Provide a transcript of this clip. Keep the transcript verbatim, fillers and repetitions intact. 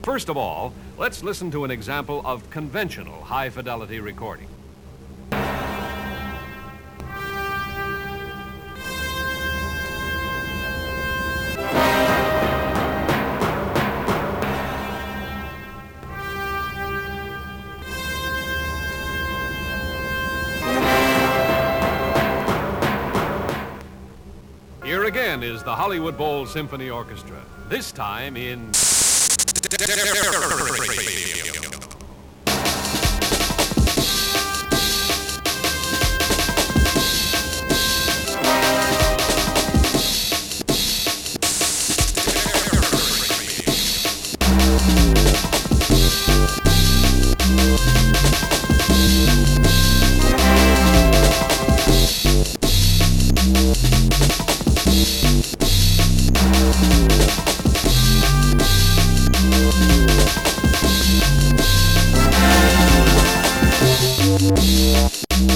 First of all, let's listen to an example of conventional high-fidelity recording. Here again is the Hollywood Bowl Symphony Orchestra, this time in... We'll be right back.